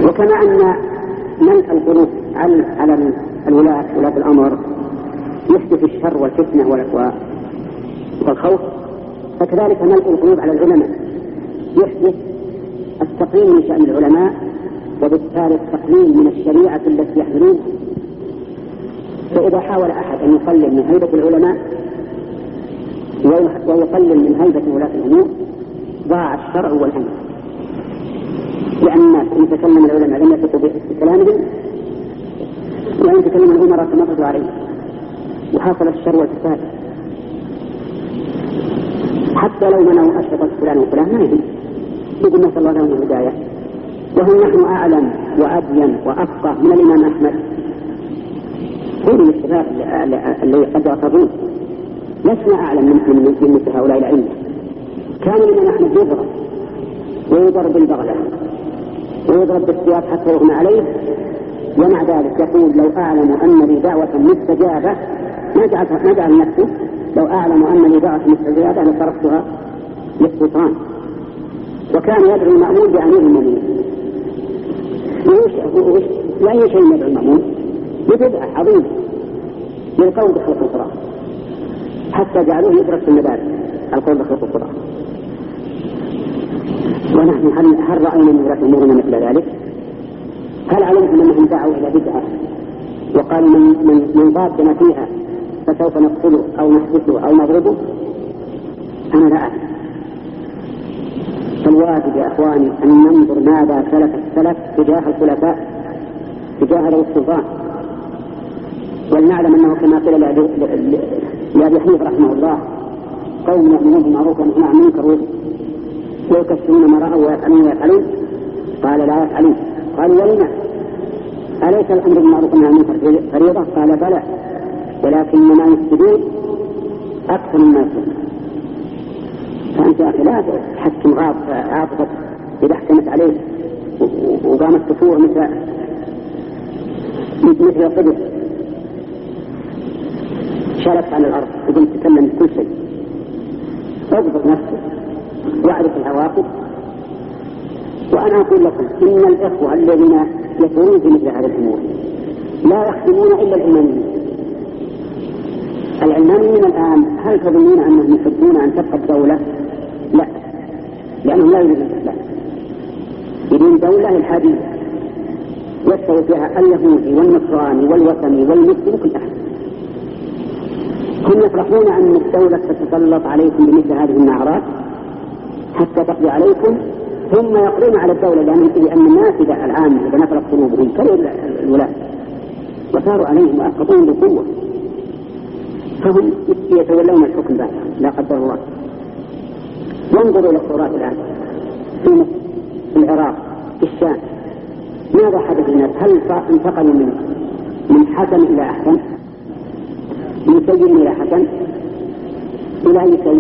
وكما أن ملء القلوب على ولاة الأمر يحدث الشر والفتنة والخوف، فكذلك ملء القلوب على العلماء يحدث التقليل من شأن العلماء، وبالتالي التقليل من الشريعة التي يحملونها. فإذا حاول أحد أن يقلل من هيبة العلماء ويقلل من هيبة ولاة الأمور ضاع الشرع والأمر، لأن الناس إن تكلم العلماء لم يثقوا بكلامهم، وإن تكلم الأمراء تمردوا عليه، وحصل الشر والفساد. حتى لو منعوا أشرطة فلان وفلان ما يهم، يقول نسأل الله لهم الهداية، وهم نحن أعلم وأبين وأفقه من الإمام أحمد. قولوا للشباب اللي قد يعترضون لسنا أعلم من مثل هؤلاء الأئمة. كان الإمام أحمد يضرب ويضرب بالبغلة ويضرب بالسياط حتى يغمى عليه، ومع ذلك يقول لو أعلم أن لي دعوة مستجابة ما جعل نفسه، لو أعلم أن لي دعوة مستجابة لصرفتها للسلطان. وكان يدعو المأمون بأمير المؤمنين. وأي شيء يدعو المأمون ببدعة عظيمة للقول بخلق القرآن، حتى جعلوه يدرس في المدارس القول بخلق القرآن. ونحن هل رأينا من ولاة أمورنا مثل ذلك؟ هل علمتم أنهم دعوا إلى بدعة وقالوا من ضادنا فيها فسوف نقتله أو نحبسه أو نضربه؟ أنا لا أعلم. فالواجب يا أخواني أن ننظر ماذا سلف السلف تجاه الخلفاء تجاه ذوي السلطان، ولنعلم أنه كما قيل لأبي حنيفة رحمه الله قوم يأمرون بالمعروف وينهون عن المنكر ويكسرون ما رأوا ويفعلون، قال لا يفعلون. قالوا ولما؟ أليس الأمر بالمعروف والنهي عن المنكر فريضة؟ قال بلى، ولكن ما يفسدون أكثر مما يفسدون. فأنت يا أخي لا تحكم عاطفة إذا حكمت عليه وقامت تفور مثل القدر شالت على الأرض وقمت تتكلم كل شيء. اضبط نفسك واعرف العواقب. وأنا أقول لكم إن الإخوة الذين يثورون في مثل هذه الأمور لا يخدمون إلا العلمانيين. العلمانيين الآن هل تظنون أنهم يحبون أن تبقى الدولة؟ لا، لأنهم لا يريدون الإسلام، يريدون دولة الحادية يستوي فيها اليهودي والنصراني والوثني والمسلم كل أحد. هم يفرحون أن الدولة تتسلط عليكم بمثل هذه النعرات حتى تقضي عليكم، ثم يقضون على الدولة لأن الناس الآن إذا نفرت قلوبهم كرهوا الولاة وصاروا عليهم وأسقطوهم بقوة، فهم يتولون الحكم بعد لا قدر الله. وانظروا إلى الثورات الآن في مصر، في العراق، في الشام، ماذا حدث للناس؟ هل انتقلوا من حسن إلى أحسن؟ من سيء إلى حسن؟ إلى أي شيء؟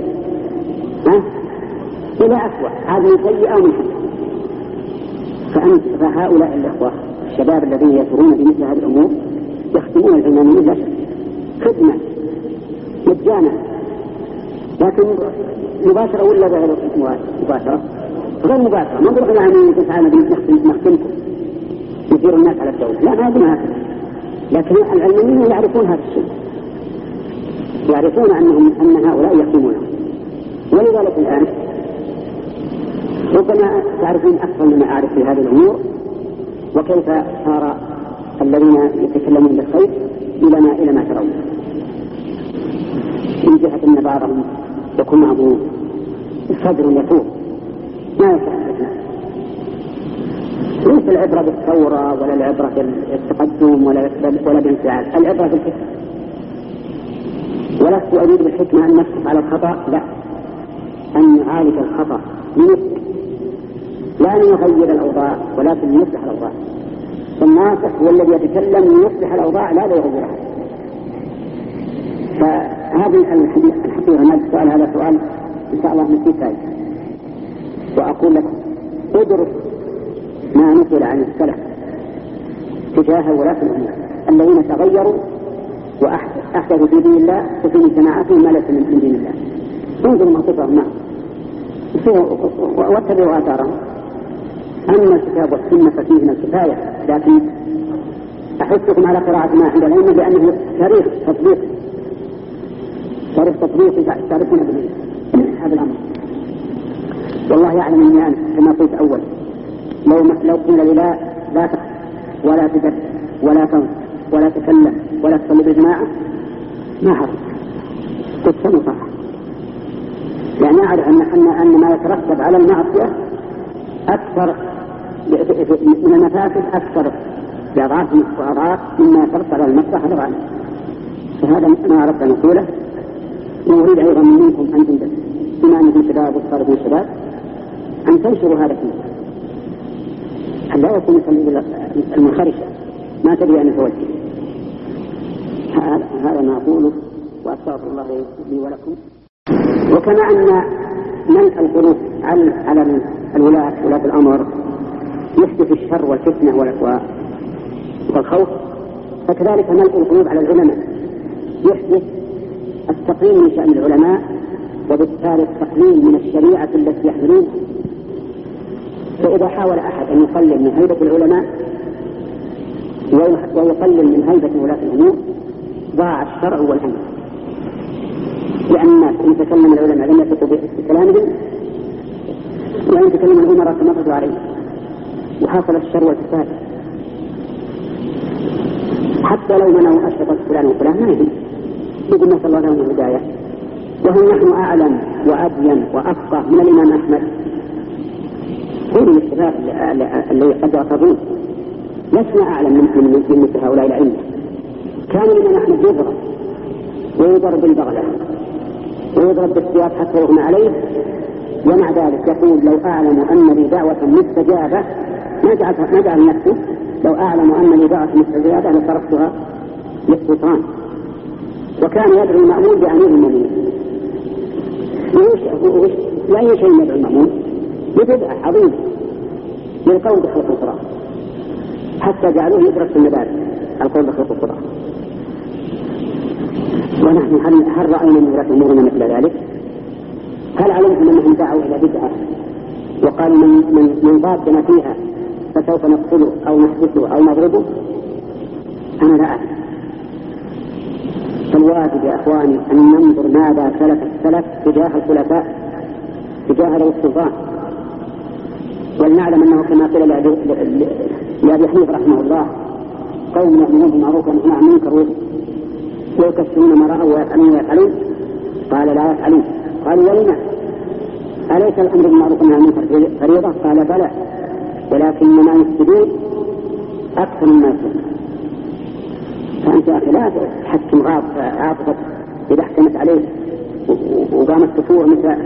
إلى أسوأ. هذا من سيء أو من حسن. فهؤلاء الأخوة الشباب الذين يثورون بمثل هذه الأمور يخدمون العلمانيين لا شك خدمة مجانا، لكن مباشرة ولا غير مباشرة؟ غير مباشرة. ما نقول العلمانيين تعالى نخدمكم يثير الناس على الدولة، لا ما هذا. لكن العلمانيين يعرفون هذا الشيء، يعرفون أن هؤلاء يخدمونهم. ولذلك الآن ربما تعرفون أكثر مما أعرف في هذه الأمور، وكيف صار الذين يتكلمون بالخير إلى ما ترون من جهة أن بعضهم يكون معه صدر يفوق ما يفعل. ليس العبرة بالثورة ولا العبرة بالتقدم ولا بالانفعال، العبرة بالحكمة. ولست أريد بالحكمة أن نسقط على الخطأ، لا، أن نعالج الخطأ لا نغير الأوضاع ولكن نصلح الأوضاع. الناصح هو الذي يتكلم ليصلح الأوضاع لا ليغيرها. فهذه الحقيقة هذا السؤال هذا سؤال إن شاء الله نسيت ذلك. وأقول لك ادرس ما نقل عن السلف تجاه ولاة الأمور الذين تغيروا وأحدثوا في دين الله وفي جماعتهم ما ليس من دين الله. انظروا موقفهم معه واتبعوا آثارهم. أما الكتاب والسنة ففيهما الكفاية، لكن أحثكم على قراءة ما عند العلم لأنه تاريخ تطبيق تعرفون هذا الأمر. والله يعلم أني أنا كما قلت أول لو قلنا لي لا تقف ولا تدر ولا تنص ولا تكلم ولا تصلي بالجماعة ما حرم، قلت سنطاع، يعني أعرف أن ما يترتب على المعصية أكثر من المفاسد أكثر بأضعاف وأضعاف مما يترتب على المصلحة الغالية. فهذا ما أردت أن أقوله، وأريد أيضا منكم أنتم بما أنكم شباب والصالحون شباب أن تنشروا هذا فيه، أن لا يكون المنخرشة ما تدري أن توجه. هذا ما أقوله وأستغفر الله لي ولكم. وكما أن منع القلوب على ولاة الأمر يحدث الشر والفتنة والخوف، فكذلك منع القلوب على العلماء يحدث التقليل من شأن العلماء، وبالتالي التقليل من الشريعة التي يحملونها. فإذا حاول أحد أن يقلل من هيبة العلماء ويقلل من هيبة ولاة الأمور ضاع الشرع والأمر، لأن الناس إن تكلم العلماء لم يثقوا بكلامهم، وإن تكلم الأمراء تمردوا عليه وحصل الشر والفساد. حتى لو منعوا أشرطة فلان وفلان ما يهم، يقول نسأل الله لهم الهداية، وهم نحن أعلم وأبين وأفقه من الإمام أحمد. قولوا للشباب اللي قد يعترضون لسنا أعلم من مثل هؤلاء الأئمة. كان الإمام أحمد يضرب ويضرب بالبغلة ويضرب بالسياط حتى يغمى عليه، ومع ذلك يقول لو أعلم أن لي دعوة مستجابة ما جعل نفسه، لو أعلم أن لي دعوة مستجابة لصرفتها للسلطان. وكان يدعو المأمون بأمير المؤمنين. وأي شيء يدعو المأمون ببدعة عظيمة للقول بخلق القرآن، حتى جعلوه يدرس في المدارس القول بخلق القرآن. ونحن هل رأينا من ولاة أمورنا مثل ذلك؟ هل علمتم أنهم دعوا إلى بدعة وقالوا من ضادنا فيها فسوف نقتله أو نحبسه أو نضربه؟ أنا لا أعلم. فالواجب يا أخواني أن ننظر ماذا سلف السلف تجاه الخلفاء تجاه ذوي السلطان، ولنعلم أنه كما قيل لأبي حنيفة رحمه الله قوم يأمرون بالمعروف وينهون عن المنكر ويكسرون ما رأوا ويفعلون، قال لا يفعلون. قالوا ولما؟ أليس الأمر بالمعروف والنهي عن المنكر فريضة؟ قال بلى، ولكن ما يفسدون أكثر مما يفسدون. فأنت يا أخي لا تحكم عاطفة إذا حكمت عليه وقامت تفور مثل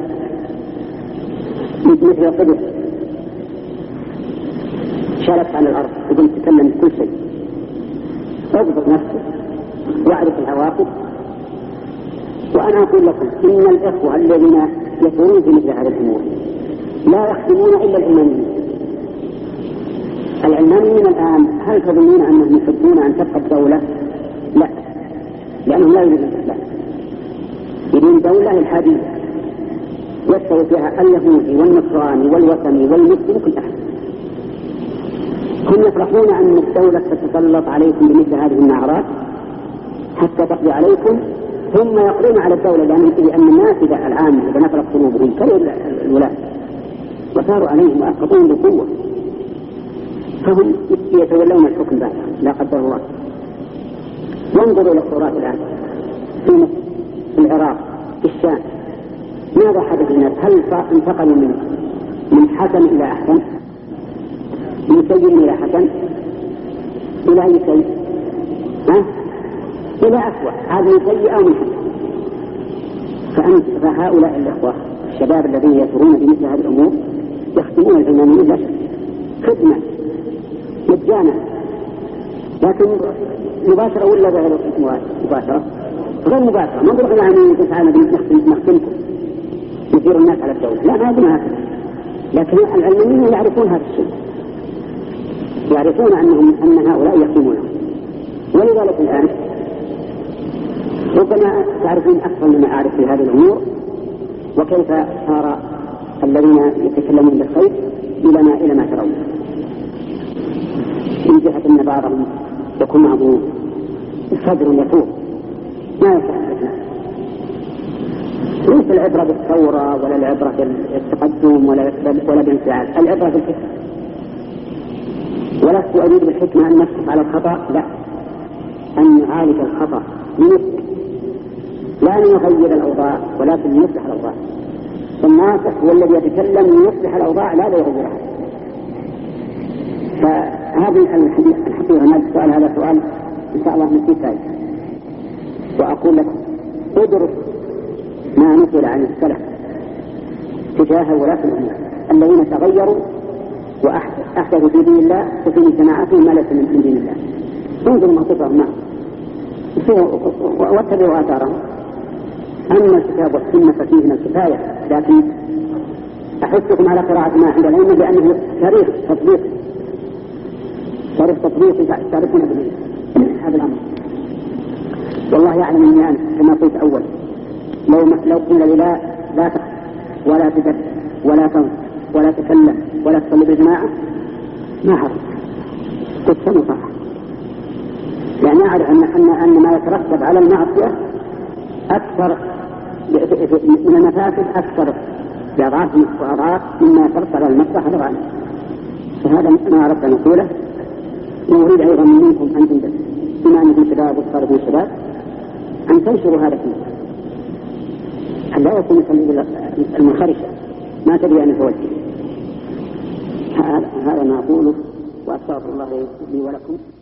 القدر شاركت على الأرض وقم تتكلم كل شيء. اضبط نفسك واعرف العواقب. وأنا أقول لكم إن الإخوة الذين يثورون في مثل هذه الأمور لا يخدمون إلا العلمانيين. العلمانيين الآن هل تظنون أنهم يحبون أن تبقى الدولة؟ لا، لأنهم لا يريدون الإسلام، يريدون دولة الحادية يستوي فيها اليهودي والنصراني والوثني والمسلم كل أحد. هم يفرحون أن الدولة تتسلط عليكم بمثل هذه النعرات حتى تقضي عليكم، ثم يقضون على الدولة لأن الناس الآن إذا نفرت قلوبهم كره الولاة وصاروا عليهم وأسقطون بقوة، فهم يتولون الحكم بعد لا قدر الله. وانظروا إلى الثورات الآن في مصر، في العراق، في الشام، ماذا حدث للناس؟ هل انتقلوا من حسن إلى أحسن؟ من سيء إلى حسن؟ إلى أي شيء؟ إلى أسوأ، هذا من سيء أو من حسن. فهؤلاء الأخوة الشباب الذين يثورون بمثل هذه الأمور يخدمون العلمانيين لا شك، خدمة مجانا، لكن مباشرة ولا غير مباشرة؟ غير مباشرة. ما نقول يعني تعالى نخدمكم يثير الناس على الدولة، لا، ما يقولون هكذا. لكن العلمانيين يعرفون هذا الشيء، يعرفون أن هؤلاء يخدمونهم. ولذلك الآن ربما تعرفون أكثر مما أعرف في هذه الأمور، وكيف صار الذين يتكلمون بالخير إلى ما ترون. إن بعضهم يكون معه صدر يفوق ما يصح. ليس العبرة بالثورة ولا العبرة بالتقدم ولا بالانفعال، العبرة بالحكمة. ولست أريد بالحكمة أن نسقط على الخطأ، لا، أن نعالج الخطأ لا نغير الأوضاع ولكن نصلح الأوضاع. الناصح هو الذي يتكلم ليصلح الأوضاع لا ليغيرها. فهذه الحقيقة هذا السؤال هذا سؤال إن شاء الله نسيت، وأقول لك ادرس ما نقل عن السلف تجاه ولاة الأمور الذين تغيروا وأحدثوا في دين الله وفي جماعتهم ما ليس من دين الله. انظروا موقفهم معه واتبعوا آثارهم. أما الكتاب والسنة ففيه من الكفاية، لكن أحثكم على قراءة ما عند العلم لأنه تاريخ تطبيق تعرفون هذا الأمر. والله يعلم أني أنا كما قلت أول لو قلنا لي لا تخف ولا تدب ولا تنص ولا تكلم ولا تصلي بالجماعة ما حرص قلت سنطاع، يعني أعرف أن ما يترتب على المعصية أكثر من المفاسد أكثر بأضعاف وأضعاف مما يترتب على المصلحة الغالية. فهذا ما أردت أن أقوله، وأريد أيضا منكم أنتم بما أنكم شباب وصاروا شباب أن تنشروا هذا فيه، أن لا يكون المنخرشة ما تدري أن توجه. هذا ما أقوله، وأستغفر الله لي ولكم.